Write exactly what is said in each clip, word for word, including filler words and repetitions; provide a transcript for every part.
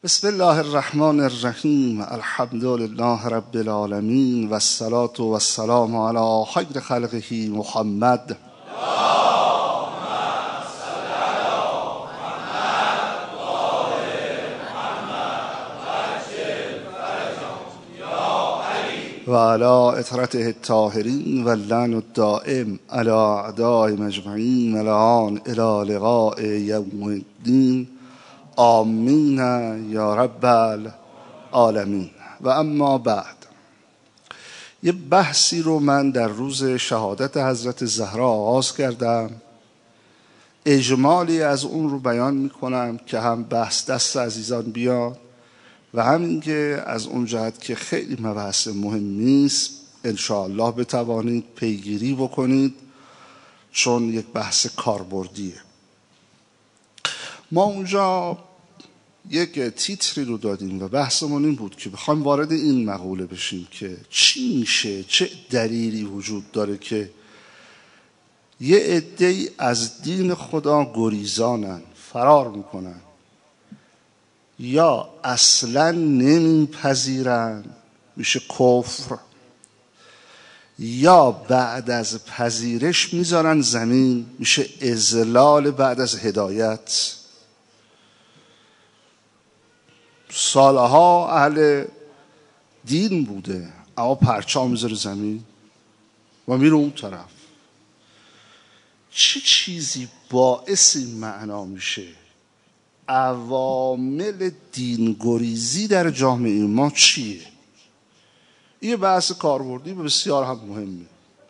بسم الله الرحمن الرحیم. الحمد لله رب العالمین و الصلاة و السلام علی خیر خلقه محمد. و علی اطرته الطاهرین و اللعن الدائم علی اعداء مجمعین ملعان الی لقاء یوم الدین. آمین یا رب العالمین. و اما بعد، یه بحثی رو من در روز شهادت حضرت زهرا آغاز کردم. اجمالی از اون رو بیان میکنم که هم بحث دست عزیزان بیاد و همین که از اون جهت که خیلی مبحث مهمی است انشاءالله بتوانید پیگیری بکنید، چون یک بحث کاربردیه. ما اونجا یک تیتری رو دادیم و بحثمون این بود که بخوایم وارد این مقوله بشیم که چی میشه، چه دلیلی وجود داره که یه عده‌ای از دین خدا گریزانن، فرار میکنن یا اصلا نمیپذیرن، میشه کفر، یا بعد از پذیرش میذارن زمین، میشه اضلال بعد از هدایت. سالها اهل دین بوده اما پرچم میذاره زمین و میره اون طرف. چه چیزی باعث این معنا میشه؟ عوامل دینگریزی در جامعه ما چیه؟ این بحث کاربردی بسیار هم مهمه.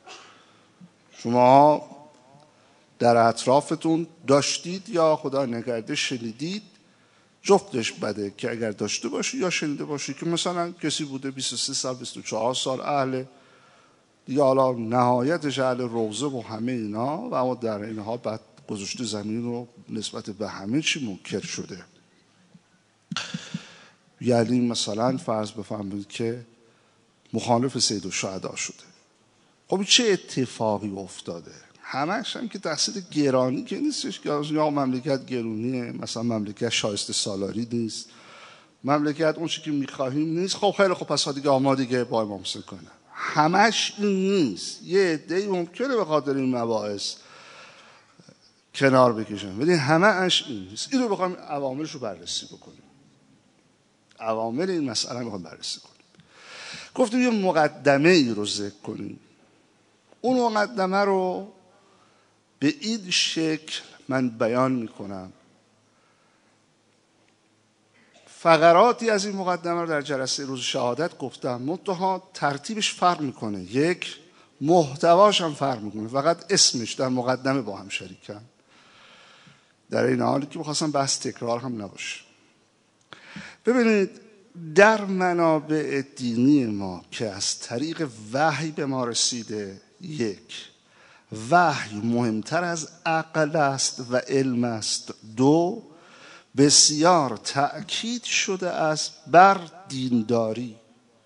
شما در اطرافتون داشتید یا خدا نکرده شنیدید، جفتش بده که اگر داشته باشی یا شنیده باشی، که مثلا کسی بوده بیست و سه سال بیست و چهار سال اهل یا حالا نهایتش اهل روزه و همه اینا، و اما در اینها بعد گذاشته زمین رو نسبت به همه چی منکر شده. یعنی مثلا فرض بفرمایید که مخالف سید الشهدا شده. خب چه اتفاقی افتاده؟ همش هم که تحصیل گرانی که نیستش، که یا مملکت گرونیه، مثلا مملکت شایسته سالاری نیست، مملکت اون چی که میخواهیم نیست. خب خیلی خب پس دیگه آمادگی با امام حسین کنه. همش این نیست. یه عده‌ای ممکنه به خاطر این مباحث کنار بکشن، ولی همه اش این نیست. این رو بخوایم عواملش رو بررسی بکنیم، عوامل این مسئله رو بخوایم بررسی کنیم. گفتیم یه مقدمه ای رو ذکر کنیم. اون مقدمه رو به این شکل من بیان میکنم. فقراتی از این مقدمه رو در جلسه روز شهادت گفتم، منتها ترتیبش فرق میکنه، یک محتواش هم فرق میکنه، فقط اسمش در مقدمه با هم شریکن، در این حالی که بخواستم بحث تکرار هم نباشه. ببینید، در منابع دینی ما که از طریق وحی به ما رسیده، یک، وحی مهمتر از عقل است و علم است. دو، بسیار تأکید شده است بر دینداری.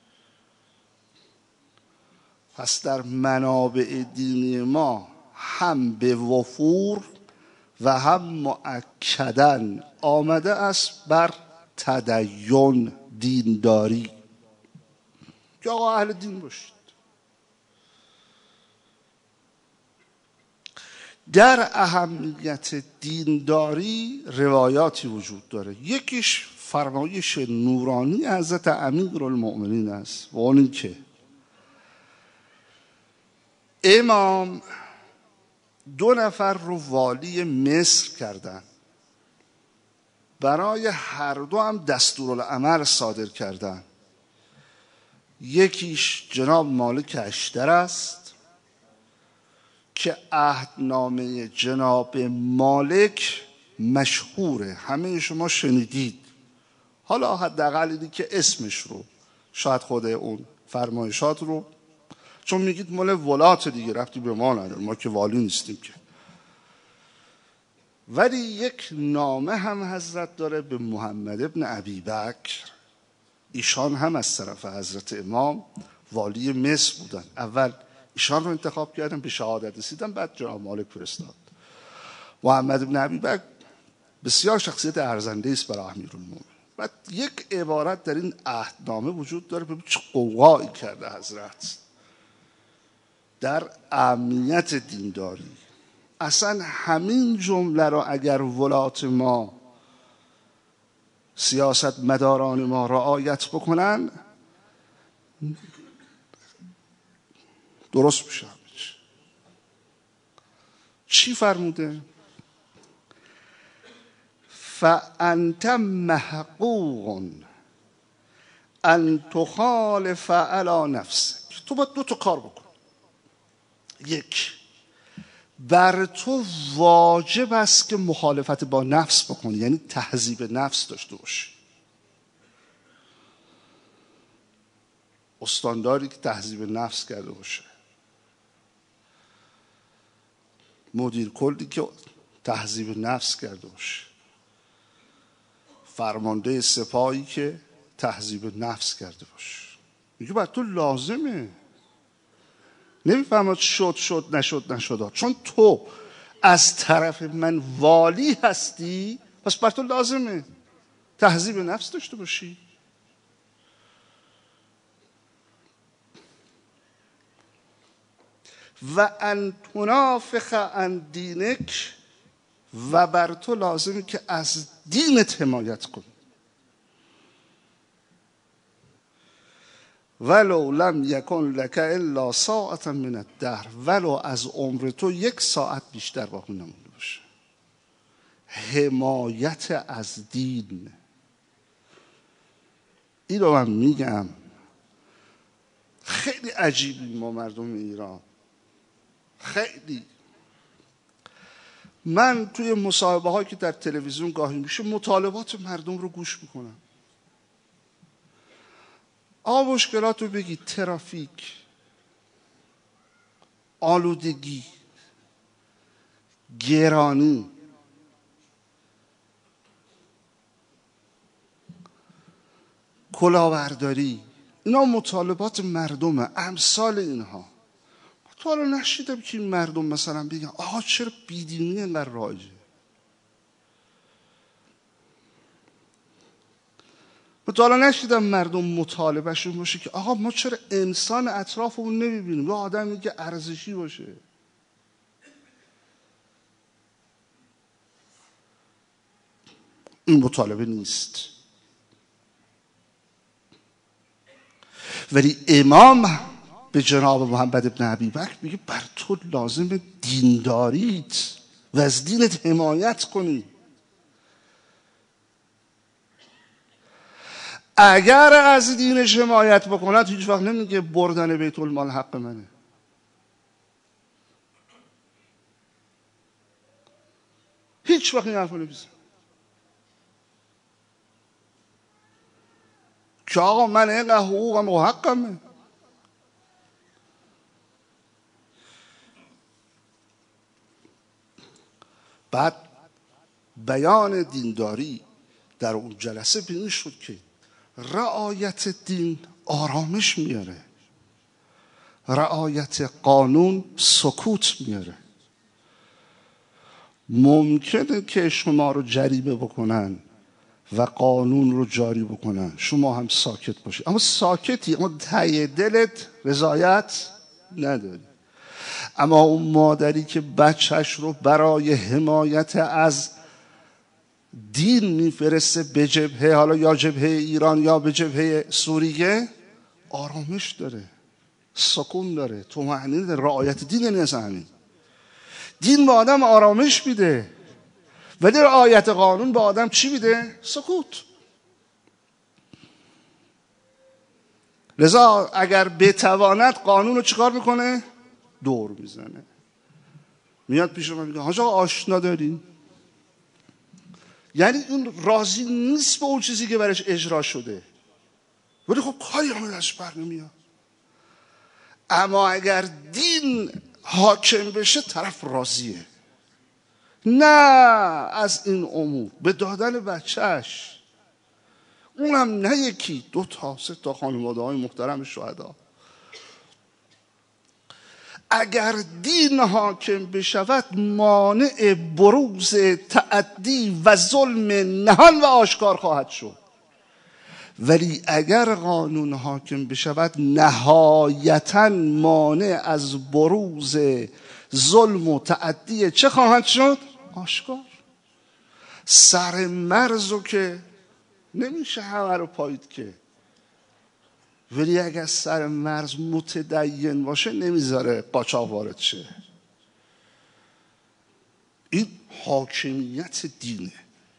پس در منابع دینی ما هم به وفور و هم مؤکداً آمده است بر تدین، دینداری، که آقا اهل دین باشید. در اهمیت دینداری روایاتی وجود داره. یکیش فرمایش نورانی حضرت امیرالمؤمنین است و اون این که امام دو نفر رو والی مصر کردن، برای هر دو هم دستورالعمل صادر کردن. یکیش جناب مالک اشتر است که عهدنامه جناب مالک مشهوره، همه شما شنیدید. حالا حداقل اینی که اسمش رو، شاید خود اون فرمایشات رو، چون میگید مال ولات دیگه، رفتی به ما نداره، ما که والی نیستیم که. ولی یک نامه هم حضرت داره به محمد ابن ابی بکر. ایشان هم از طرف حضرت امام والی مصر بودن. اول ایشان رو انتخاب کردن، به شهادت رسیدن، بعد جناب مالک فرستاد. محمد ابن ابی بکر بسیار شخصیت ارزنده است برای امیرالمومنین. و یک عبارت در این عهدنامه وجود داره، ببین چه قوقایی کرده حضرت در امنیت دینداری. اصلا همین جمله را اگر ولات ما، سیاست مداران ما رعایت بکنن درست میشه. چی فرموده؟ فأنت محقوق ان تخالف علی نفسک. تو باید دو تا کار بکن. یک، بر تو واجب است که مخالفت با نفس بکنی، یعنی تهذیب نفس داشته باشی. استانداری که تهذیب نفس کرده باشه، مدیر کلی که تهذیب نفس کرده باشه، فرمانده سپاهی که تهذیب نفس کرده باشه. میگه بر تو لازمه. نمیفهمد شد شد نشد نشد، چون تو از طرف من والی هستی پس بر تو لازمه تهذیب نفس داشته باشی. و ان تنافخ عن دینک، و بر تو لازمه که از دینت حمایت کنی. ولو لم یکن لک الا ساعة من الدهر، ولو از عمر تو یک ساعت بیشتر باقی نمونده باشه. حمایت از دین. این رو من میگم خیلی عجیبی ما مردم ایران، خیلی. من توی مصاحبه هایی که در تلویزیون گاهی میشه مطالبات مردم رو گوش میکنم. آقا مشکلات رو بگی، ترافیک، آلودگی، گرانی، کلاهبرداری، اینا مطالبات مردمه. امثال اینها تو حالا نشیدم که این مردم مثلا بگن آقا چرا بیدینی اینقدر رایجه. تو حالا نشیدم مردم مطالبه شون باشه که آقا ما چرا انسان اطرافمون نمیبینیم، یا آدمی که ارزشی باشه. این مطالبه نیست. ولی امام به جناب محمد ابن ابی بکر میگه بر تو لازم دینداریت و از دینت حمایت کنی. اگر از دینش حمایت بکند هیچ وقت نمیگه بردن بیت المال حق منه. هیچ وقت این حرف رو نمیزنه که آقا من اینقدر حقوقم و حقمه. بعد بیان دینداری در اون جلسه بین شد که رعایت دین آرامش میاره، رعایت قانون سکوت میاره. ممکنه که شما رو جریمه بکنن و قانون رو جاری بکنن، شما هم ساکت باشید، اما ساکتی، اما ته دلت رضایت نداری. اما اون مادری که بچهش رو برای حمایت از دین میفرسته به جبهه، حالا یا جبهه ایران یا به جبهه سوریه، آرامش داره، سکون داره، طمأنینه داره. رعایت دین یعنی اصلا همین. دین به آدم آرامش میده، ولی رعایت قانون به آدم چی میده؟ سکوت. لذا اگر بتواند قانون رو چیکار میکنه؟ دور میزنه. میاد پیش من میگه حاج آقا آشنا دارین؟ یعنی اون راضی نیست به اون چیزی که برش اجرا شده، ولی خب کاری همه ازش بر نمیاد. اما اگر دین حاکم بشه طرف راضیه. نه از این امور به دادن بچهش، اونم نه یکی، دو تا سه تا خانواده های محترم شهدا. اگر دین حاکم بشود مانع بروز تعدی و ظلم نهان و آشکار خواهد شد. ولی اگر قانون حاکم بشود نهایتاً مانع از بروز ظلم و تعدی چه خواهد شد؟ آشکار. سر مرزو که نمیشه همه رو پایید که، ولی اگر سر مرز متدین باشه نمیذاره قاچاق وارد شه. این حاکمیت دینه،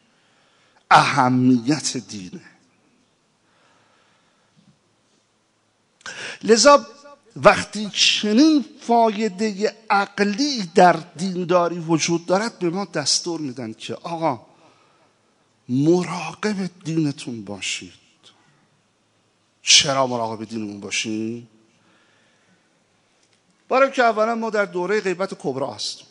اهمیت دینه. لذا وقتی چنین فایده عقلی در دینداری وجود دارد به ما دستور میدن که آقا مراقب دینتون باشید. چرا مراقب دینمون باشیم؟ برای که اولا ما در دوره غیبت کبرا هستیم.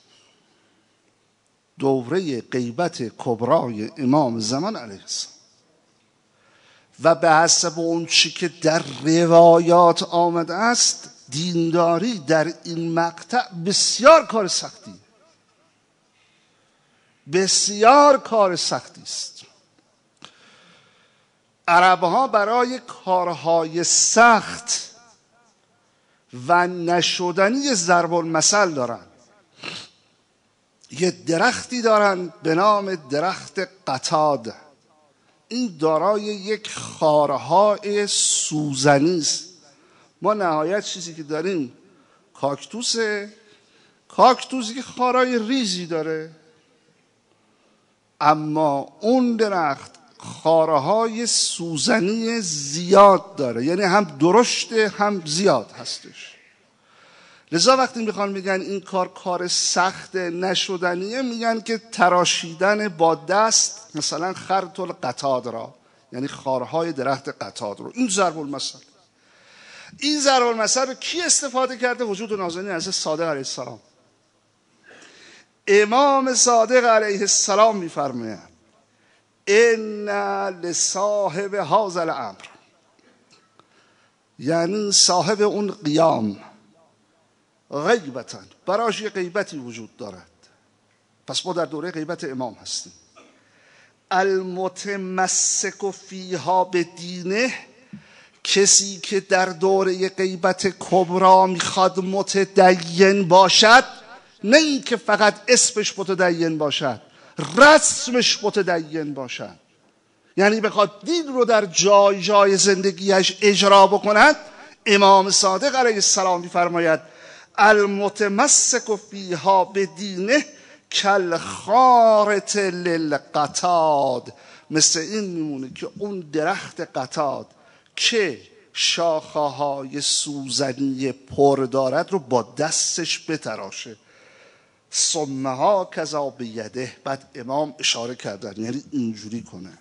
دوره غیبت کبرای امام زمان علیه السلام و به حسب اون چی که در روایات آمده است دینداری در این مقطع بسیار کار سختی بسیار کار سختی است. عربها برای کارهای سخت و نشدنی ضرب المثل دارن. یه درختی دارن به نام درخت قطاد. این دارای یک خارهای سوزنی است. ما نهایت چیزی که داریم کاکتوسه. کاکتوس که خارای ریزی داره، اما اون درخت خارهای سوزنی زیاد داره، یعنی هم درشت هم زیاد هستش. لذا وقتی میخوان میگن این کار کار سخت نشدنیه، میگن که تراشیدن با دست مثلا خرط القطاد را، یعنی خارهای درخت قطاد رو. این ضرب المثل. این ضرب المثل رو کی استفاده کرده؟ وجود نازنین حضرت صادق علیه السلام. امام صادق علیه السلام میفرمایند ان لصاحب هذا الامر، یعنی صاحب اون قیام، غیبتن، براش یه غیبتی وجود دارد. پس ما در دوره غیبت امام هستیم. المتمسک فیها به دینه، کسی که در دوره غیبت کبرا میخواد متدین باشد، نه این که فقط اسمش متدین باشد، رسمش متدین باشد، یعنی بخواد دین رو در جای جای زندگیش اجرا بکند. امام صادق علیه السلام میفرماید المتمسک فیها بدینه کالخارط للقطاد، مثل این میمونه که اون درخت قطاد که شاخه های سوزنی پر دارد رو با دستش بتراشه. ثمه ها کذا بیده، بعد امام اشاره کردن یعنی اینجوری کنه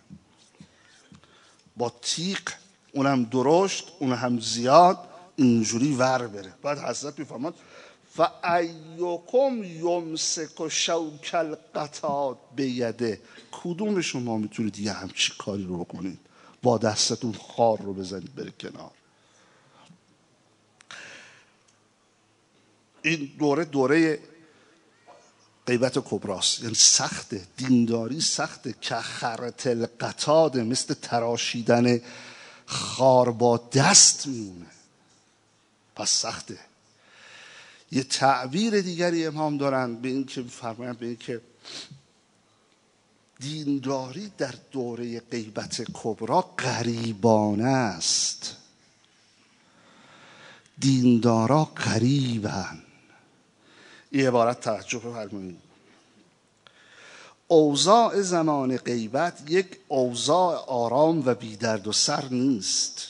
با تیغ، اونم درشت اونم زیاد، اینجوری ور بره. بعد حضرت میفرماد فایکم یمسک شوک القطاد بیده، کدوم شما میتونید یه همچی کاری رو بکنید؟ با دستتون خار رو بزنید بره کنار. این دوره دوره غیبت کبراست، یعنی سخته. دینداری سخته که خرط القطاد، مثل تراشیدن خار با دست میمونه. پس سخته. یه تعبیر دیگری امام دارن به این که فرمایند به این که دینداری در دوره غیبت کبرا غریبانه است. دیندارا غریبن. این عبارت توجه فرمایید. اوضاع زمان غیبت یک اوضاع آرام و بی درد و سر نیست.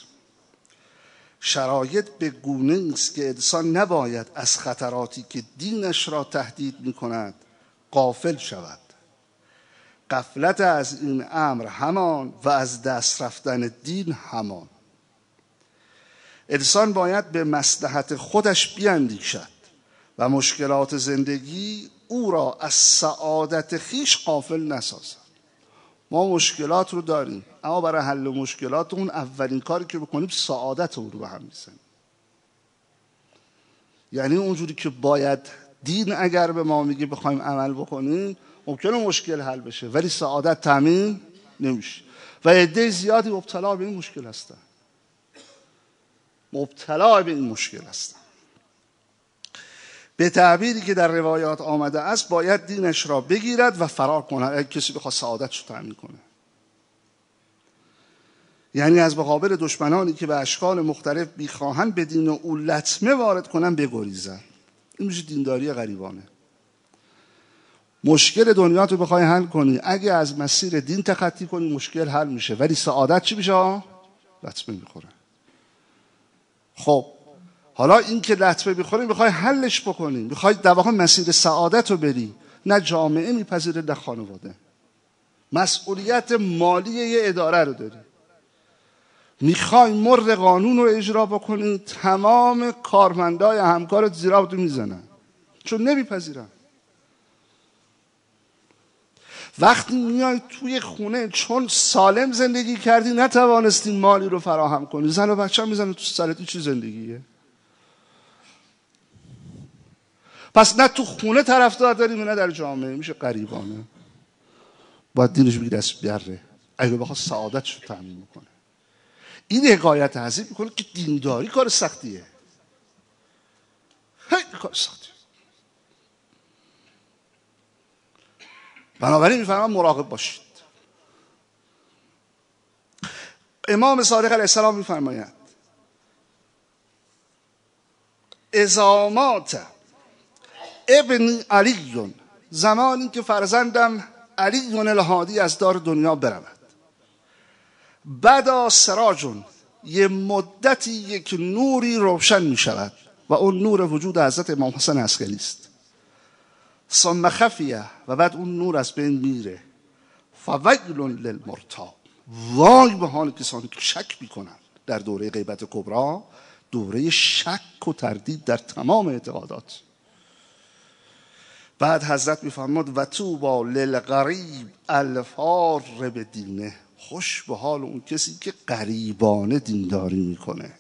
شرایط به گونه است که انسان نباید از خطراتی که دینش را تهدید می کند غافل شود. غفلت از این امر همان و از دست رفتن دین همان. انسان باید به مصلحت خودش بیندیشد و مشکلات زندگی او را از سعادت خیش غافل نسازد. ما مشکلات رو داریم، اما برای حل مشکلات اون اولین کاری که بکنیم سعادت اون رو به هم میزنیم. یعنی اونجوری که باید دین اگر به ما میگه بخوایم عمل بکنیم، ممکنه مشکل حل بشه ولی سعادت تامین نمیشه. و عده زیادی مبتلا به این مشکل هستن، مبتلا به این مشکل هستن. به تعبیری که در روایات آمده است باید دینش را بگیرد و فرار کند اگه کسی بخواد سعادتش رو تأمین کنه. یعنی از مقابل دشمنانی که به اشکال مختلف میخواهند به دین او لطمه وارد کنن بگریزن. این میشه دینداری غریبانه. مشکل دنیا تو بخوای حل کنی، اگه از مسیر دین تخطی کنی مشکل حل میشه، ولی سعادت چی میشه؟ لطمه میخوره. خب حالا این که لطمه میخوره میخوای حلش بکنی، میخوای در واقع مسیر سعادت رو بری، نه جامعه میپذیره نه خانواده. مسئولیت مالی یه اداره رو داری، میخوای مر قانون رو اجرا بکنی، تمام کارمندای همکارت زیرا تو میزنن چون نمیپذیرن. وقتی میای توی خونه چون سالم زندگی کردی نتوانستی مالی رو فراهم کنی، زن و بچه هم میزنن تو سرت. چی زندگیه؟ پس نه تو خونه طرفدار داریم نه در جامعه. میشه غریبانه. باید دینش بگی دست بیاره اگه بخواد سعادتش رو تامین میکنه. این حکایت عظیم میکنه که دینداری کار سختیه، خیلی کار سختیه. بنابراین میفرمان مراقب باشید. امام صادق علیه السلام میفرماید اذا مات ابن علی، زمانی که فرزندم علی الهادی از دار دنیا برود، بدا سراجون، یه مدتی یک نوری روشن می شود و اون نور وجود حضرت امام حسن عسکری است. ثم خفیه، و بعد اون نور از بین میره. فویل للمرتاب، وای به حال کسانی که شک میکنند. در دوره غیبت کبرا دوره شک و تردید در تمام اعتقادات. بعد حضرت میفرماد و طوبی للغریب الفار بدینه، خوش به حال اون کسی که غریبانه دینداری میکنه،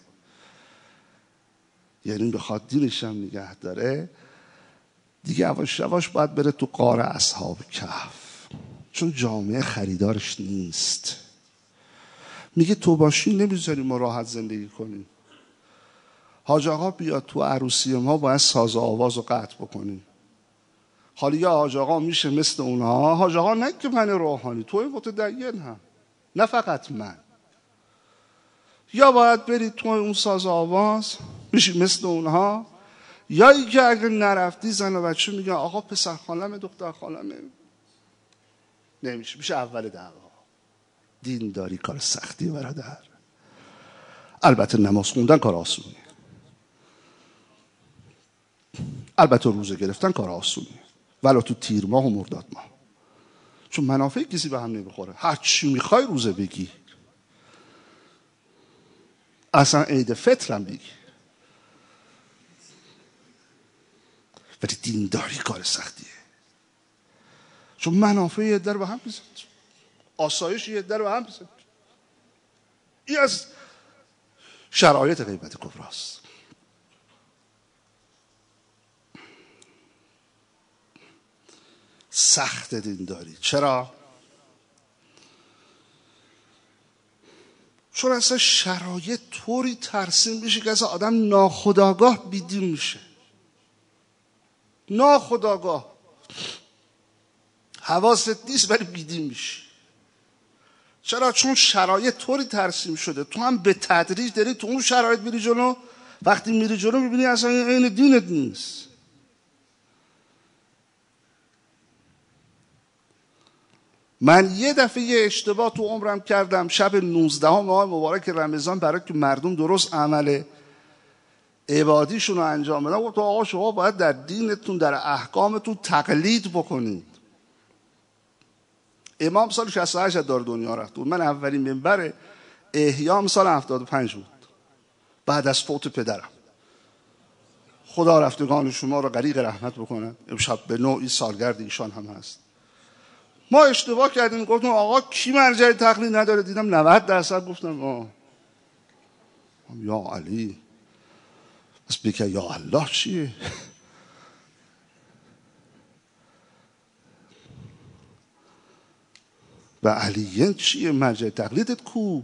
یعنی بخواد دینش هم نگه داره. دیگه یواش یواش باید بره تو غار اصحاب کهف، چون جامعه خریدارش نیست. میگه تو باشی نمیذاری ما راحت زندگی کنیم. حاج آقا بیاد تو عروسی ما باید ساز و آواز رو قطع بکنیم. حالا یا حاج آقا میشه مثل اونها؟ حاج آقا نه که من روحانی، توی متدین هم، نه فقط من. یا باید برید تو اون ساز و آواز میشی مثل اونها، یا ای که اگر نرفتی زن و بچه میگن آقا پسر خالمه دختر خالمه، نمیشه، میشه اول دعوا. دینداری کار سختی برادر. البته نماز خوندن کار آسونیه، البته روزه گرفتن کار آسونیه، ولی تو تیر ماه و مرداد ماه، چون منافع کسی به هم نمیخوره. هر چی میخوای روزه بگی، اصلا عید فطر هم بگی، ولی دینداری کار سختیه، چون منافع یه در به هم بزن، آسایش یه در به هم بزن. این از شرایط غیبت کبراست. سخت دینداری. چرا؟ چون اصلا شرایط طوری ترسیم میشه که اصلا آدم ناخودآگاه بیدین میشه. ناخودآگاه حواست نیست ولی بیدین میشه. چرا؟ چون شرایط طوری ترسیم شده، تو هم به تدریج داری تو اون شرایط میری جلو. وقتی میری جلو میبینی اصلا این دینت نیست. من یه دفعه یه اشتباه تو عمرم کردم. شب نوزدهم ماه مبارک رمضان، برای که مردم درست عمل عبادیشون رو انجام بدن، گفت آقا شما باید در دینتون در احکامتون تقلید بکنید. امام سال شصت و هشت دار دنیا رفت بود. من اولین منبر احیام سال هفتاد و پنج بود، بعد از فوت پدرم. خدا رفتگان شما رو غریق رحمت بکنه. امشب به نوعی سالگرد ایشان هم هست. ما اشتباه کردیم، گفتم آقا کی مرجع تقلید نداره؟ دیدم نود درصد گفتم آه یا علی. بس بگه یا الله چیه؟ و علیین چیه مرجع تقلیدت کو؟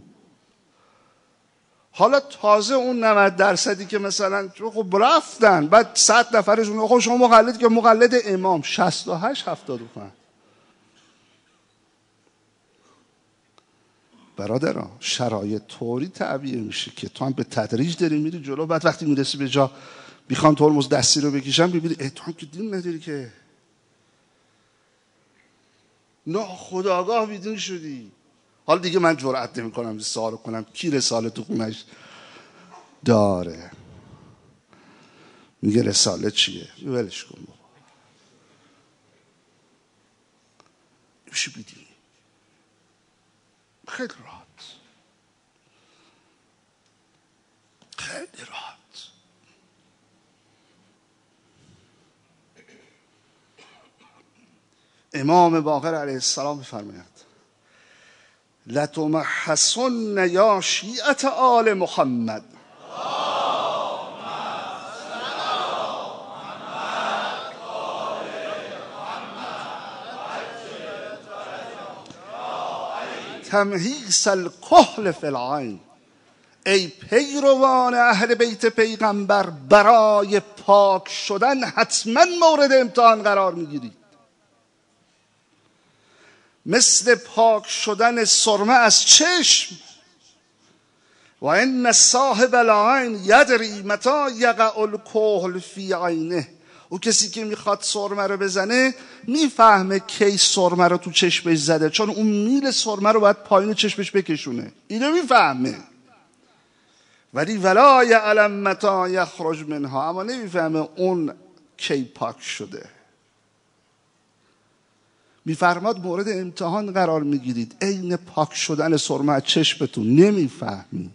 حالا تازه اون نود درصدی که مثلا خب رفتن بعد صد نفرشون خب شما مقلد که مقلد امام شصت و هشت هفتاد و پنج. برادران شرایط طوری تعبیه میشه که تو هم به تدریج داری میری جلو، بعد وقتی میرسی به جا بیخوان ترمز دستی رو بکشن ببینی اه تو هم که دین نداری که، ناخودآگاه بیدین شدی. حالا دیگه من جرئت نمی کنم سوال کنم کی رساله تو خونش داره، میگه رساله چیه، ولش کن بابا، میشه بیدین خیلی راحت، خیلی راحت. امام باقر علیه السلام بفرماید لتمحصن یا شیعة آل محمد تمحیص الکحل فی العین. ای پیروان اهل بیت پیغمبر، برای پاک شدن حتما مورد امتحان قرار میگیرید. مثل پاک شدن سرمه از چشم. و ان صاحب العین یدری متى یقع الکحل فی عینه. او کسی که میخواد سرمه رو بزنه میفهمه کی سرمه رو تو چشمش زده، چون اون میل سرمه رو باید پایین چشمش بکشونه، اینو میفهمه. ولی ولا یعلم متى یخرج منها، اما نمیفهمه اون کی پاک شده. میفرماد مورد امتحان قرار میگیرید عین پاک شدن سرمه از چشمتون، نمیفهمی.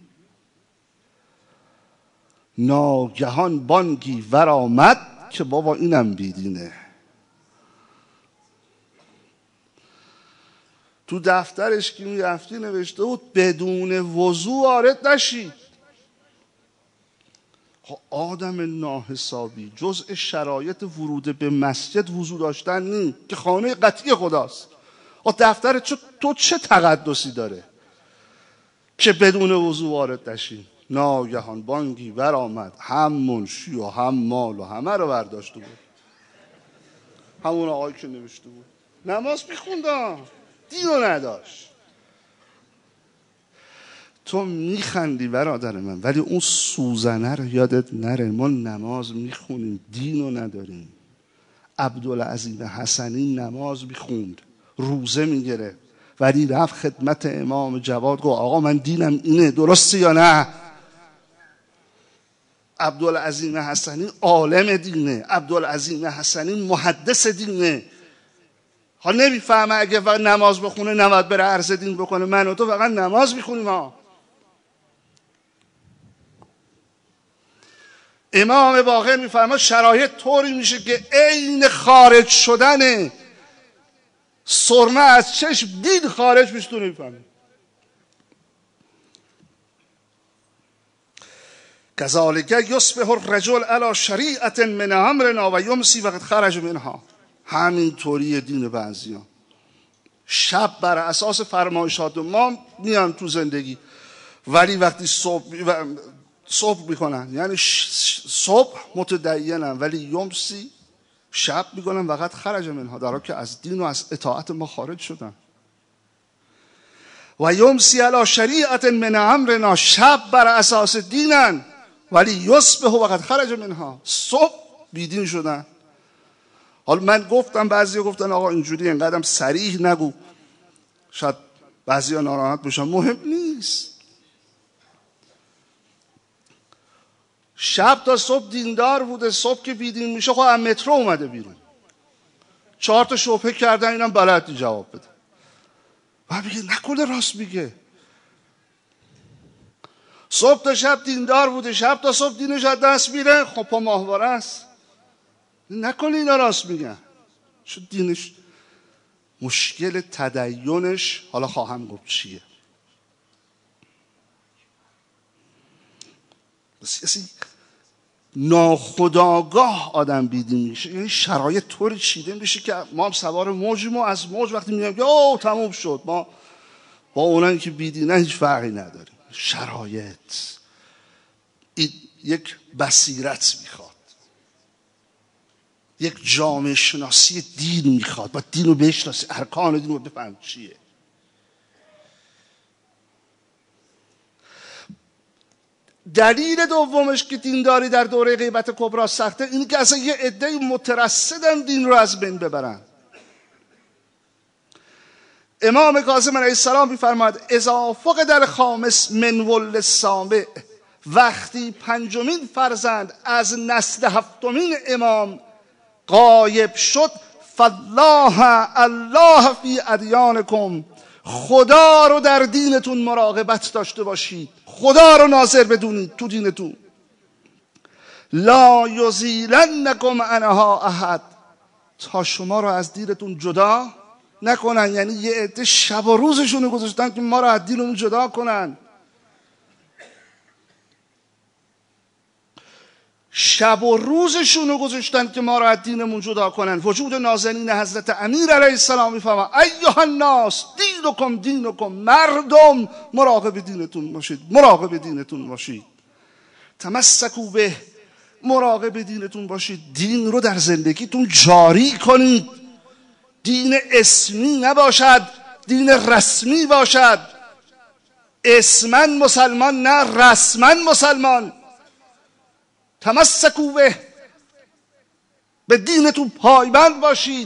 ناگهان بانگی ورآمد که بابا اینم بیدینه. تو دفترش که میرفتی نوشته بود بدون وضو وارد نشید. آدم ناحسابی جزء شرایط ورود به مسجد وضو داشتن نی که خانه قطعی خداست. آ دفتر تو چه تقدسی داره که بدون وضو وارد نشی؟ ناگهان بانگی برآمد، هم منشی و هم مال و همه رو برداشته بود. همون آقایی که نوشته بود نماز میخوندم دینو نداشت. تو میخندی برادر من، ولی اون سوزنه رو یادت نره. ما نماز میخونیم دینو نداریم. عبدالعظیم حسنی نماز میخوند، روزه میگرفت، ولی رفت خدمت امام جواد گفت آقا من دینم اینه، درسته یا نه؟ عبدالعظیم حسنی عالم دینه، عبدالعظیم حسنی محدث دینه. حالا نمیفهمه اگه فقط نماز بخونه نباید بره عرض دین بکنه. من و تو فقط نماز میخونیم ها. امام باقر میفرماد شرایط طوری میشه که عین خارج شدن سرمه از چشم دین خارج میشه، تو نمیفهمی. کذالک یصبح الرجل علی شریعة من امرنا و یمسی وقد خرج منها. همین طوری دین بعضیان شب بر اساس فرمایشات ما میان تو زندگی، ولی وقتی صبح صبح میکنن یعنی صبح متدینن، ولی یمسی شب میکنن وقت خرج منها، در حالی که از دین و از اطاعت ما خارج شدن. و یمسی علی شریعة من امرنا، شب بر اساس دینن ولی یصبح وقت خرج منها، صبح بیدین شدن. حالا من گفتم بعضیا گفتن آقا اینجوری اینقدرم صریح نگو، شاید بعضیا ناراحت بشن. مهم نیست. شب تا صبح دیندار بوده، صبح که بیدین میشه خب از مترو اومده بیرون، چهار تا شبهه کردن اینم بلدی جواب بده. و میگه نکنه راست میگه. صبح تا شب دیندار بوده، شب تا صبح دینش از دست میره، خب پا ماهواره است. نکنه اینا راست میگن. چون دینش مشکل تدینش حالا خواهم گفت چیه. بس ناخودآگاه آدم بیدین میشه، یعنی شرایط طوری چیده میشه که ما هم سوار موجیم و از موج وقتی میگیم که اوه تموم شد، ما با اونایی که بیدینن هیچ فرقی نداریم. شرایط یک بصیرت میخواد، یک جامعه شناسی دین میخواد، با دین رو بشناسی، ارکان دین رو بفهم چیه. دلیل دومش که دینداری در دوره غیبت کبری سخته اینه که اصلا یه عده مترصدن دین رو از بین ببرن. امام کاظم علیه السلام میفرماید اذا فقد الخامس من ولد السابع، وقتی پنجمین فرزند از نسل هفتمین امام غایب شد، فالله الله فی ادیانکم، خدا رو در دینتون مراقبت داشته باشید، خدا رو ناظر بدونید تو دینتون. لا یزیلنکم عنها احد، تا شما رو از دینتون جدا نکنن. یعنی یه عده شب و روزشون رو گذاشتن که ما رو از دینمون جدا کنن. شب و روزشون رو گذاشتن که ما رو از دینمون جدا کنن. وجود نازنین حضرت امیر علیه السلام میفهمن ایها الناس دینکم دینکم، مردم مراقب دینتون باشید، مراقب دینتون باشید، تمسکوا به، مراقب دینتون باشید، دین رو در زندگیتون جاری کنید. دین اسمی نباشد، دین رسمی باشد. اسما مسلمان نه رسما مسلمان. تمسکوا به، به دینتون پایبند باشید،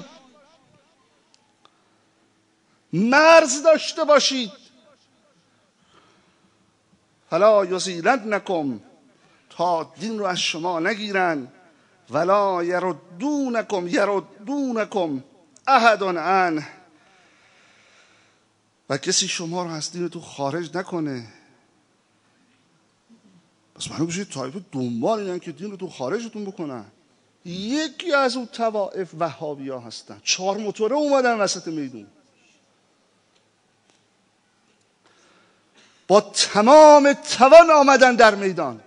مرز داشته باشید. فلا یزیلنکم، تا دین رو از شما نگیرن. ولا یردونکم یردونکم احد عنه، و کسی شما رو از دینتون خارج نکنه. بس منو بشید طایفه دنبال اینن که دینتون خارجتون بکنن. یکی از اون طوائف وهابی ها هستن، چهار موتوره اومدن وسط میدون با تمام توان آمدن در میدان.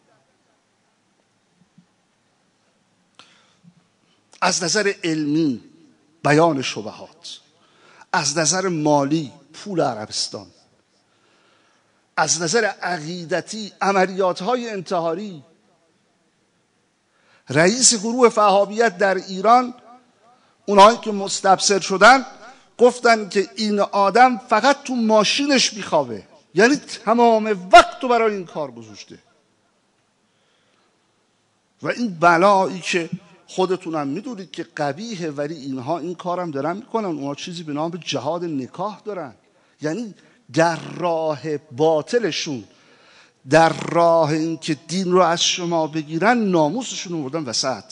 از نظر علمی بیان شبهات، از نظر مالی پول عربستان، از نظر عقیدتی عملیات های انتحاری. رئیس گروه وهابیت در ایران، اونهایی که مستبصر شدن گفتن که این آدم فقط تو ماشینش میخوابه، یعنی تمام وقت رو برای این کار گذاشته. و این بلایی که خودتونم میدونید که قبیحه، ولی اینها این کارم دارن میکنن. اونها چیزی به نام جهاد نکاح دارن، یعنی در راه باطلشون، در راه این که دین رو از شما بگیرن، ناموسشون رو بردن وسط.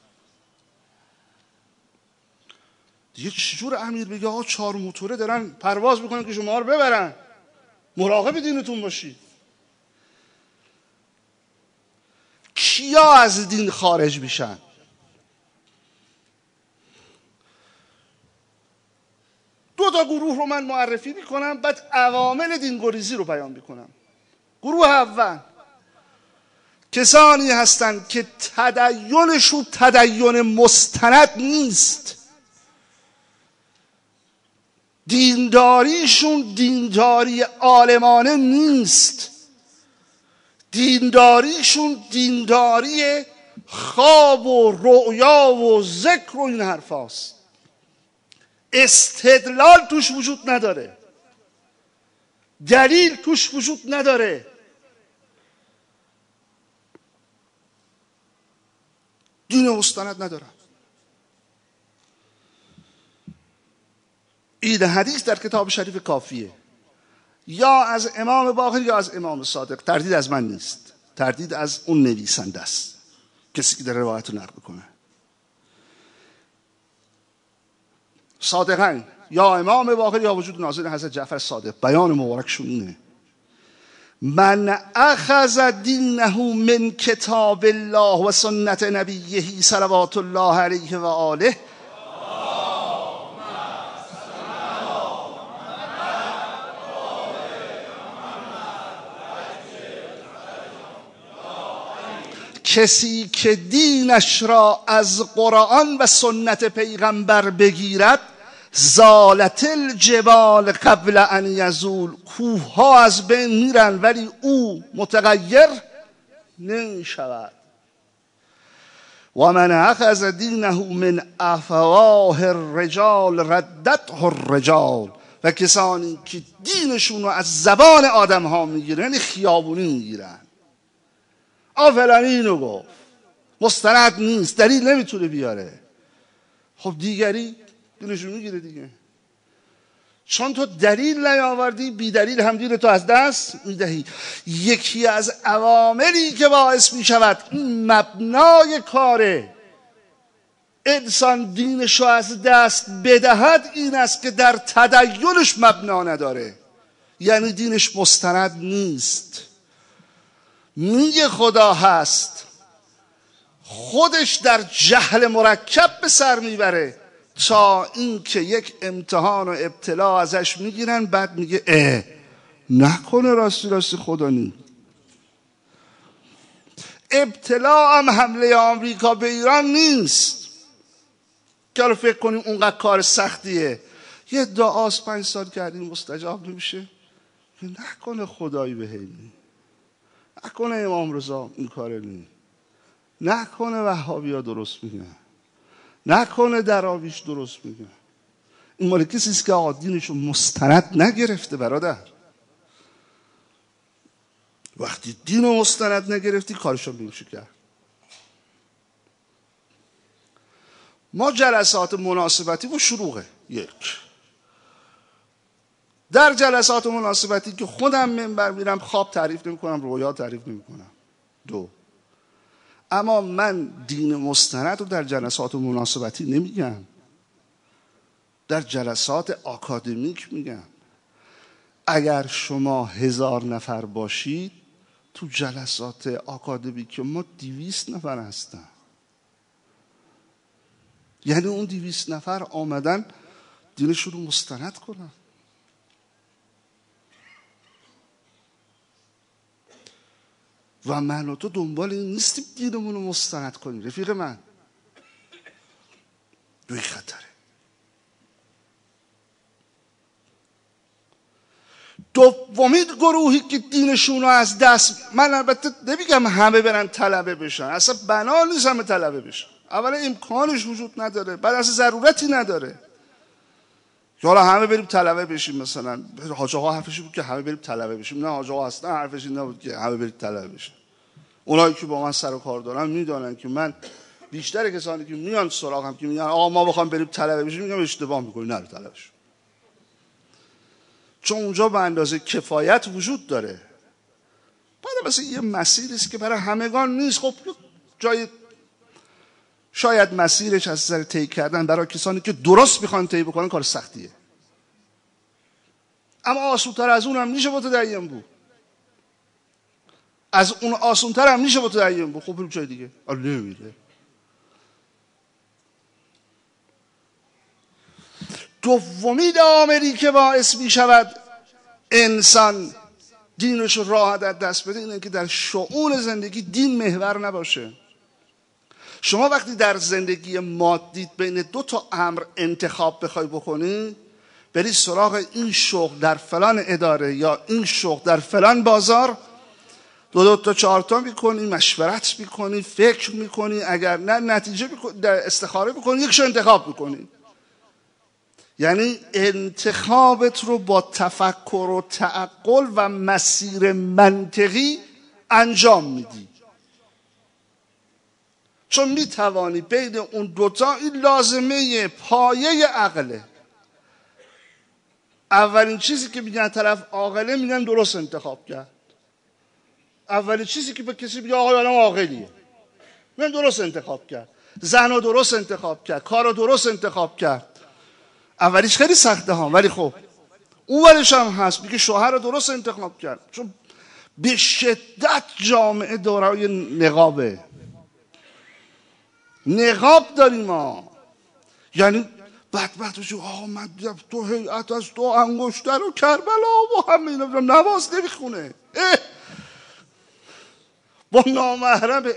دیگه چجور امیر بگه آقا چهار موتوره دارن پرواز میکنن که شما رو ببرن؟ مراقب دینتون باشید. کیا از دین خارج میشن؟ دو تا گروه رو من معرفی میکنم، بعد عوامل دینگریزی رو بیان میکنم. گروه اول کسانی هستند که تدینشون تدین مستند نیست، دینداریشون دینداری عالمانه نیست، دینداریشون دینداری خواب و رؤیا و ذکر و این حرف هاست. استدلال توش وجود نداره، دلیل توش وجود نداره. دین مستند ندارن. این حدیث در کتاب شریف کافیه، یا از امام باقر یا از امام صادق. تردید از من نیست، تردید از اون نویسنده است، کسی که در روایت رو نقل کنه. صادقین، یا امام باقر یا وجود نازل حضرت جعفر صادق. بیان مبارکشون اینه: من اخذ دینه من کتاب الله و سنت نبیه صلوات الله علیه و آله کسی که دینش را از قرآن و سنت پیغمبر بگیرد زالت الجبال قبل ان یزول، کوه ها از بین میرن ولی او متغیر نمی شود. و من اخذ دینه من افواه الرجال ردته الرجال، و کسانی که دینشون رو از زبان آدم ها میگیرن یعنی خیابونی میگیرن. آفلانی اینو گفت، مستند نیست، دلیل نمیتونه بیاره. خب دیگری دینشون میگیره دیگه، چون تو دلیل نیاوردی بی دلیل هم دین تو از دست میدهی. یکی از عواملی که باعث میشود این مبنای کاره انسان دینش رو از دست بدهد این است که در تدینش مبنا نداره، یعنی دینش مستند نیست. میگه خدا هست، خودش در جهل مرکب به سر میبره تا اینکه یک امتحان و ابتلا ازش میگیرن، بعد میگه اه نکنه راستی راستی خدا نی. ابتلا هم حمله آمریکا به ایران نیست که رو فکر کنیم اونقدر کار سختیه. یه دعاست پنج سال کردیم مستجاب نمیشه، نکنه خدایی بهینی، نکنه امام رضا این کار نی، نکنه وهابی ها درست میگن، نکنه دراویش درست میگن. این مال کسیست که آقا دینشو مستند نگرفته برادر. وقتی دینو مستند نگرفتی کارشو نمیشه کرد. ما جلسات مناسبتی و شروعه یک، در جلسات مناسبتی که خودم منبر میرم خواب تعریف نمی کنم، رویا تعریف نمی کنم. دو، اما من دین مستند رو در جلسات مناسبتی نمیگم، در جلسات آکادمیک میگم. اگر شما هزار نفر باشید تو جلسات آکادمیک ما دویست نفر هستن، یعنی اون دویست نفر آمدن دینشون رو مستند کنن. و من و تو دنبال این نیستیم دینمون رو مستند کنیم رفیق من، دوی خطره. دومین گروهی که دینشون رو از دست، من البته نمیگم همه برن طلبه بشن، اصلا بنا نیست همه طلبه بشن، اولا امکانش وجود نداره، بعد اصلا ضرورتی نداره که حالا همه بریم طلبه بشیم. مثلا حاج آقا حرفش بود که همه بریم طلبه بشیم، نه حاج آقا اصلا حرفش این نبود که همه بریم طلبه بشیم. اونایی که با من سر و کار دارن میدونن که من بیشتر کسانی که میان سراغم که میگن آقا ما بخوام بریم طلبه بشیم، میگم اشتباه میکنی، نرو طلبه بشیم، چون اونجا به اندازه کفایت وجود داره. بعد مثلا یه مسیری است که برای همگان نیست. خب جای شاید مسیرش از سر طی کردن برای کسانی که درست میخوان طی بکنن کار سختیه، اما آسون‌تر از اون هم میشه متدین بود، از اون آسون‌تر هم میشه متدین بود. خب بریم جای دیگه. آره نمیره. دومین عاملی که باعث میشود انسان دینش رو راحت از دست بده اینه که در شؤون زندگی دین محور نباشه. شما وقتی در زندگی مادیت بین دو تا امر انتخاب بخوای بکنی، بری سراغ این شغل در فلان اداره یا این شغل در فلان بازار، دو دو تا چهار تا میکنی، مشورت میکنی، فکر میکنی، اگر نه نتیجه میکنی، در استخاره میکنی، یکشو انتخاب میکنی. یعنی انتخابت رو با تفکر و تعقل و مسیر منطقی انجام میدی، چون میتوانی بین اون دوتا، این لازمه پایه عقله. اولین چیزی که میگن طرف عاقله میگن درست انتخاب کرد. اولین چیزی که به کسی میگه آقا الان عاقلیه، میگن درست انتخاب کرد. زن رو درست انتخاب کرد، کار رو درست انتخاب کرد. اولیش خیلی سخته ها، ولی خب اولش هم هست، میگه شوهر رو درست انتخاب کرد، چون به شدت جامعه دارای نقابه. نقاب داریم ما، یعنی بدبخت بشی آقا من تو هیئت از تو انگشتر و کربلا و همه اینا نواز نمیخونه. با نامحرمه.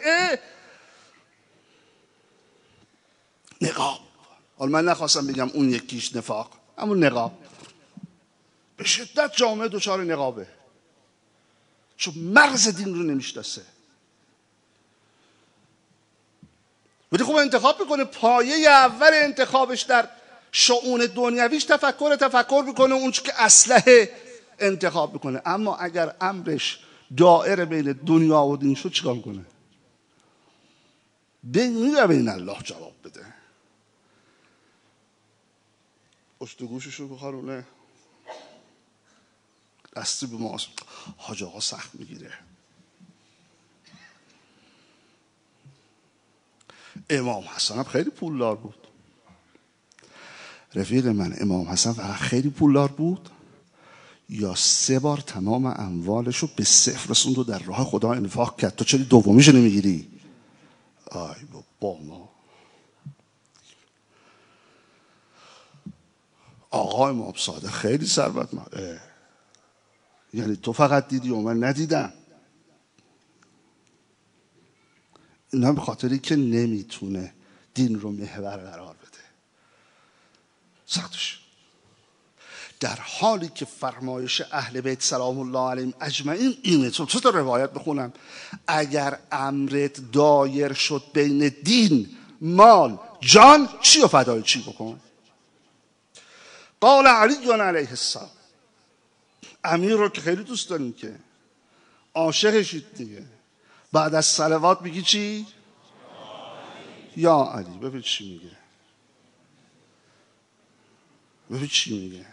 نقاب. حالا من نخواستم بگم اون یکیش نفاق، همون نقاب. به شدت جامعه دچار نقابه، چون مغز دین رو نمیشناسه. ولی خب انتخاب میکنه، پایه اول انتخابش در شؤون دنیویش تفکر تفکر میکنه، اون که اسلحه انتخاب میکنه. اما اگر امرش دائره بین دنیا و دین شد چیکار میکنه؟ بین بین الله جواب بده. پشت گوشش رو بخارونه، دستی به ماست. حاج آقا سخت میگیره. امام حسن هم خیلی پولدار بود. رفیق من امام حسن فقط خیلی پولدار بود یا سه بار تمام اموالش رو به صفر رسوند و در راه خدا انفاق کرد؟ تو چرا دومیش رو نمیگیری؟ آی بابا ما آقا امام صادق خیلی ثروتمند. یعنی تو فقط دیدی و من ندیدم؟ اینا به خاطری که نمیتونه دین رو محور قرار بده. سختش. در حالی که فرمایش اهل بیت سلام الله علیهم اجمعین اینه، چون تو روایت بخونم، اگر امرت دایر شد بین دین، مال، جان، چی و فدای چی بکن؟ قال علی علیه السلام، امیر رو که خیلی دوست داریم که عاشقشید دیگه، بعد از صلوات میگی چی؟ یا علی. ببین چی میگه، ببین چی میگه.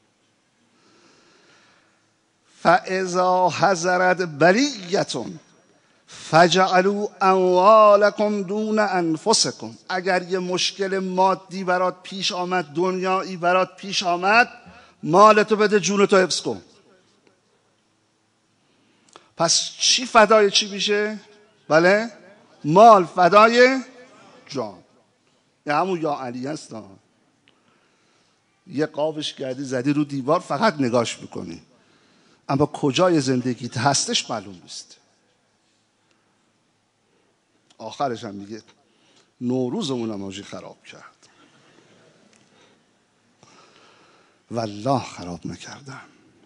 فاذا حضرت بلیتون فجعلوا اموالکم دون انفسکم. اگر یه مشکل مادی برات پیش آمد، دنیایی برات پیش آمد، مالتو بده، جونتو حفظ کن. پس چی فدای چی میشه؟ بله، مال فدای جان. یه همون یا علی هست. یه قابش کردی زدی رو دیوار، فقط نگاش میکنی، اما کجای زندگیت هستش معلوم نیست. آخرش هم میگه نوروزمون هم آجی خراب کرد. والله خراب نکردم.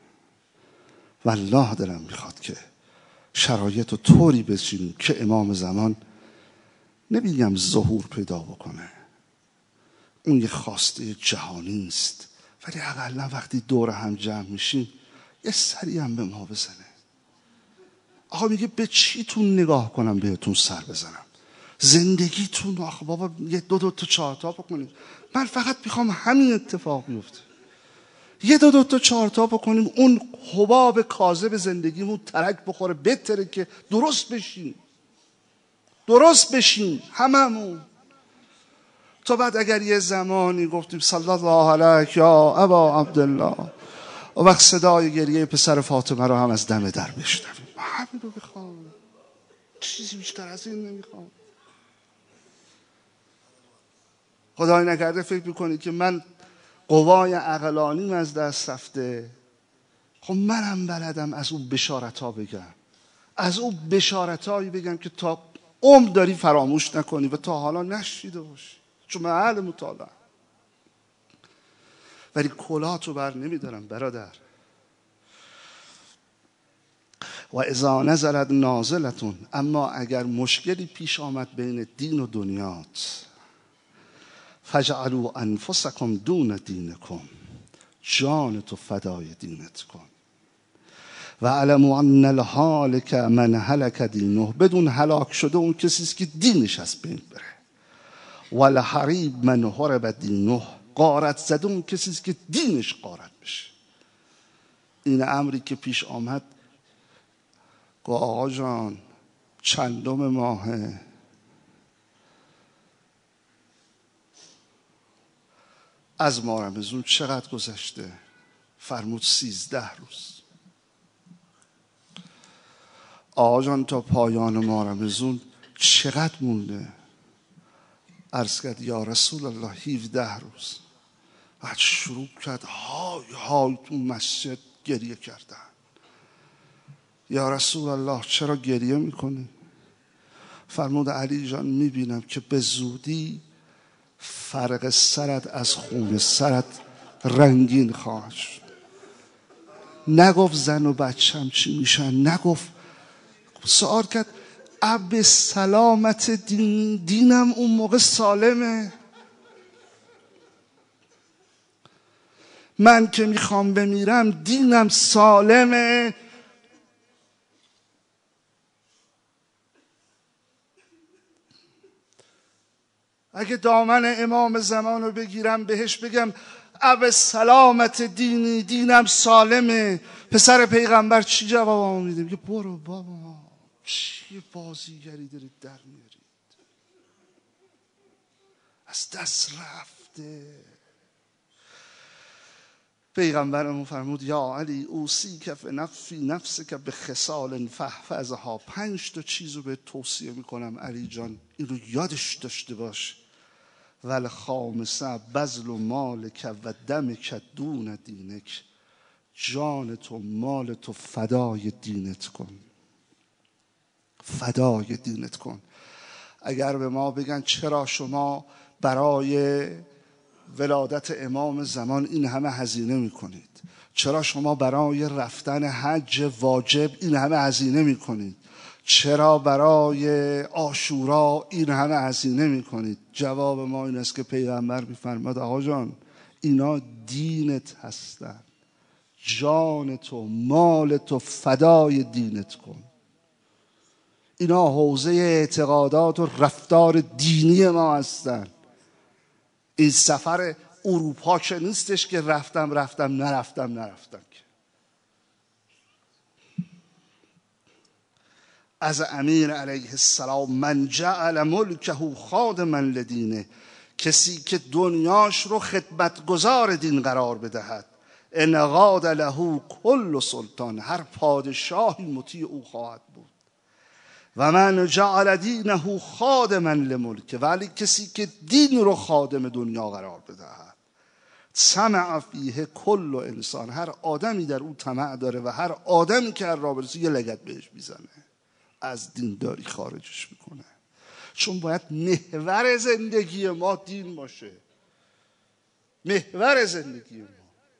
والله دلم میخواد که شرایط رو طوری بچینیم که امام زمان نمیگم ظهور پیدا بکنه، اون یه خواسته جهانی است، ولی اقلا وقتی دور هم جمع میشیم یه سری هم به ما بزنه. آقا میگه به چیتون نگاه کنم بهتون سر بزنم؟ زندگیتون آخه بابا یه دو دو تا چهار تا بکنیم. من فقط میخوام همین اتفاق بیفته، یه دو دو تا چهار تا بکنیم، اون حباب کاذب زندگیمون ترک بخوره، بهتره که درست بشیم، درست بشیم هممون. تا بعد اگر یه زمانی گفتیم صلی الله علیک یا ابا عبدالله، و وقت صدای گریه پسر فاطمه رو هم از دم در بشنویم. همین رو بخوام، چیزی بیشتر از این نمیخوام. خدای نکرده فکر میکنید که من قوای عقلانیم از دست رفته. خب منم بلدم از اون بشارت ها بگم، از اون بشارت هایی بگم که تا عمر داری فراموش نکنی و تا حالا نشیده باشی، چون من اهل مطالعه. ولی کلاتو بر نمیدارم برادر. و اذا نزلت نازلتون، اما اگر مشکلی پیش آمد بین دین و دنیات، فجعلوا انفسکم دون دینکم، جان تو فدای دینت کن. و علموا ان الهالک من هلک دینه، بدون هلاک شده اون کسی است که دینش از بین بره. و الحریب من هرب دینه، غارت زده اون کسی است که دینش غارت بشه. این امری که پیش آمد، گو آقا جان چندم ماهه؟ از ماه رمضان چقدر گذشته؟ فرمود سیزده روز. آقا جان تا پایان ماه رمضان چقدر مونده؟ عرض کرد یا رسول الله هفده روز. بعد شروع کرد های های تو مسجد گریه کردن. یا رسول الله چرا گریه میکنی؟ فرمود علی جان میبینم که به زودی فرق سرت از خون سرت رنگین خواهد شد. نگفت زن و بچم چی میشن، نگفت. سوال کرد اب سلامت دین، دینم اون موقع سالمه؟ من که میخوام بمیرم دینم سالمه؟ اگه دامن امام زمان رو بگیرم بهش بگم اب سلامت دینی، دینم سالمه، پسر پیغمبر چی جواب میده؟ میگه برو بابا، چی بازیگری دارید در میارید، از دست رفته. پیغمبرمون فرمود یا علی اوصی که فی نفسی نفس که به خصال فحفظها. پنج تا چیز رو به توصیه میکنم علی جان، این رو یادش داشته باش. ول خامسه بذل و مالک و دمک دون دینک. جان تو مال تو فدای دینت کن، فدای دینت کن. اگر به ما بگن چرا شما برای ولادت امام زمان این همه هزینه میکنید، چرا شما برای رفتن حج واجب این همه هزینه میکنید، چرا برای عاشورا این همه هزینه میکنید؟ جواب ما این است که پیغمبر میفرماد آقا جان اینا دینت هستن، جان تو مال تو فدای دینت کن. اینا حوزه اعتقادات و رفتار دینی ما هستن. این سفر اروپا که نیستش که رفتم رفتم نرفتم نرفتم که. از امیر علیه السلام من جعل ملکه خادما لدینه، کسی که دنیاش رو خدمتگزار دین قرار بدهد. انقاد له کل سلطان، هر پادشاهی مطیع او خواهد بود. و من جعل دینه خادما لملکه، ولی کسی که دین رو خادم دنیا قرار بدهد. طمع فیه کل انسان، هر آدمی در او طمع داره و هر آدمی که هر را برسه یه لگد بهش میزنه، از دینداری خارجش میکنه. چون باید محور زندگی ما دین باشه، محور زندگی ما.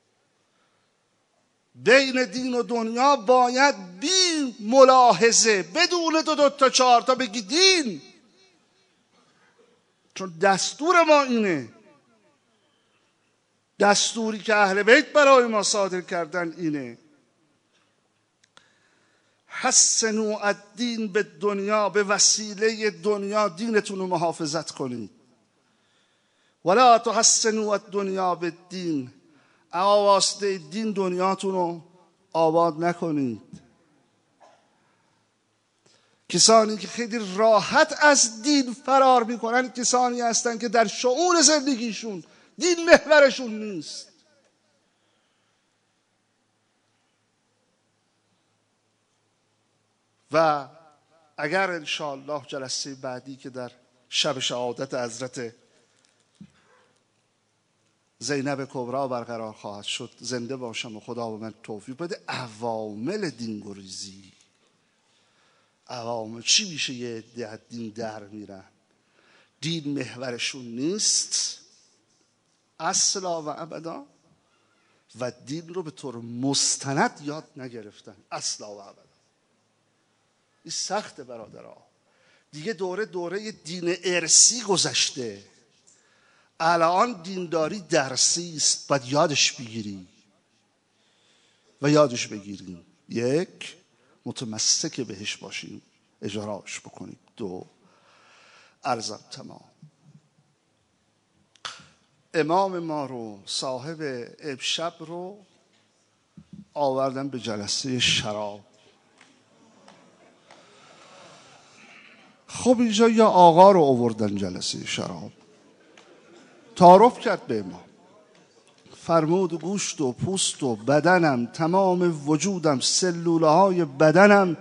بین دین و دنیا باید بی ملاحظه بدون دو دو تا چهار تا بگی دین، چون دستور ما اینه، دستوری که اهل بیت برای ما صادر کردن اینه. حسنوا الدین به دنیا، به وسیله دنیا دینتون رو محافظت کنید. ولا تحسنوا الدنیا بالدین، اما واسطه دین دنیاتون رو آباد نکنید. کسانی که خیلی راحت از دین فرار میکنن کسانی هستن که در شؤون زندگیشون دین محورشون نیست. و اگر انشاءالله جلسه بعدی که در شب شهادت حضرت زینب کبرا برقرار خواهد شد زنده باشم و خدا به من توفیق بده، عوامل دینگریزی، عوامل چی میشه یه عده از دین در میرن، دین محورشون نیست اصلا و ابدا و دین رو به طور مستند یاد نگرفتن اصلا و ابدا. این سخته برادرها، دیگه دوره دوره دین ارسی گذشته، الان دینداری درسی است، باید یادش بگیری و یادش بگیریم. یک، متمسک بهش باشیم، اجراش بکنیم. دو، عرضم تمام. امام ما رو، صاحب امشب رو آوردن به جلسه شراب. خب اینجا یا آقا رو آوردن جلسه شراب، تعارف کرد به ما، فرمود گوشت و پوست و بدنم، تمام وجودم، سلوله های بدنم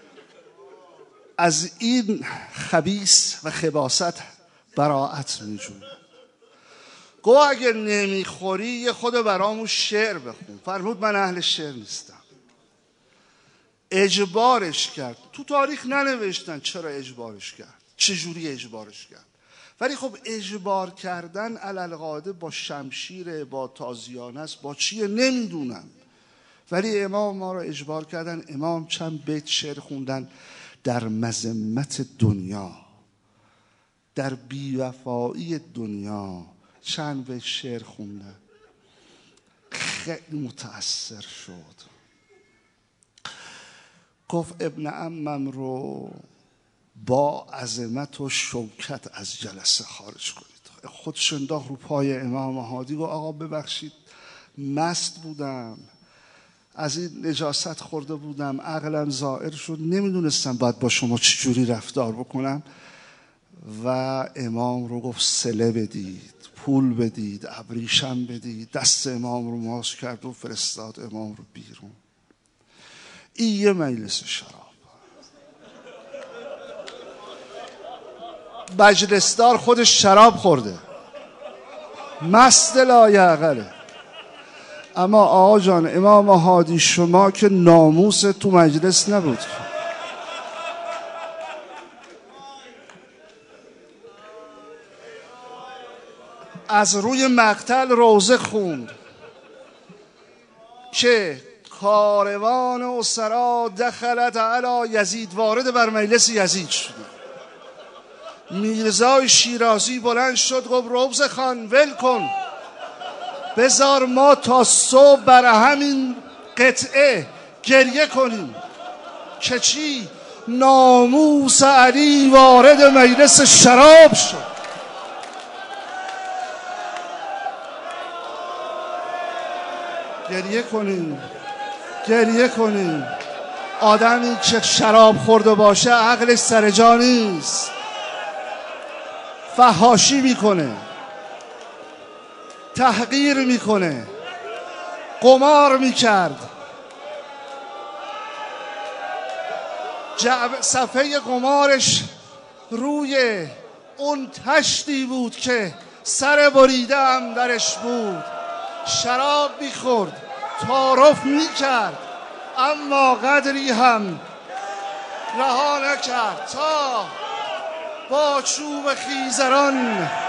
از این خبیث و خباثت براعت می جوید. گو اگر نمیخوری یه خود برامون شعر بخون. فرمود من اهل شعر نیستم. اجبارش کرد. تو تاریخ ننوشتن چرا اجبارش کرد. چجوری اجبارش کرد. ولی خب اجبار کردن علالقاعده با شمشیر، با تازیانه است، با چیه نمیدونم، ولی امام ما رو اجبار کردن. امام چند بیت شعر خوندن در مذمت دنیا، در بیوفایی دنیا، چند بیت شعر خوندن. خیلی متأثر شد. گفت ابن عمم رو با عظمت و شوکت از جلسه خارج کنید. خودش انداخت رو پای امام هادی و آقا ببخشید مست بودم، از این نجاست خورده بودم، عقلم زائر شد، نمیدونستم باید با شما چجوری رفتار بکنم. و امام رو گفت صله بدید، پول بدید، ابریشم بدید. دست امام رو ماس کرد و فرستاد امام رو بیرون. این یه مجلس شراب. مجلسدار خودش شراب خورده، مست لایعقله. اما آقا جان امام هادی شما که ناموس تو مجلس نبود. از روی مقتل روزه خوند که کاروان اسرا دخلت علی یزید، وارد بر مجلس یزید شد. میرزای شیرازی بلند شد گفت روزه خان ول کن، بذار ما تا صبح بر همین قطعه گریه کنیم که چی؟ ناموس علی وارد مجلس شراب شد. گریه کنیم، گریه کنیم. آدمی که شراب خورده باشه عقلش سر جا نیست، فحاشی میکنه، تحقیر میکنه، قمار میکرد. صفحه قمارش روی اون تشتی بود که سر بریده هم درش بود. شراب میخورد، تعارف میکرد، اما قدری هم رها نکرد تا با چوب خیزران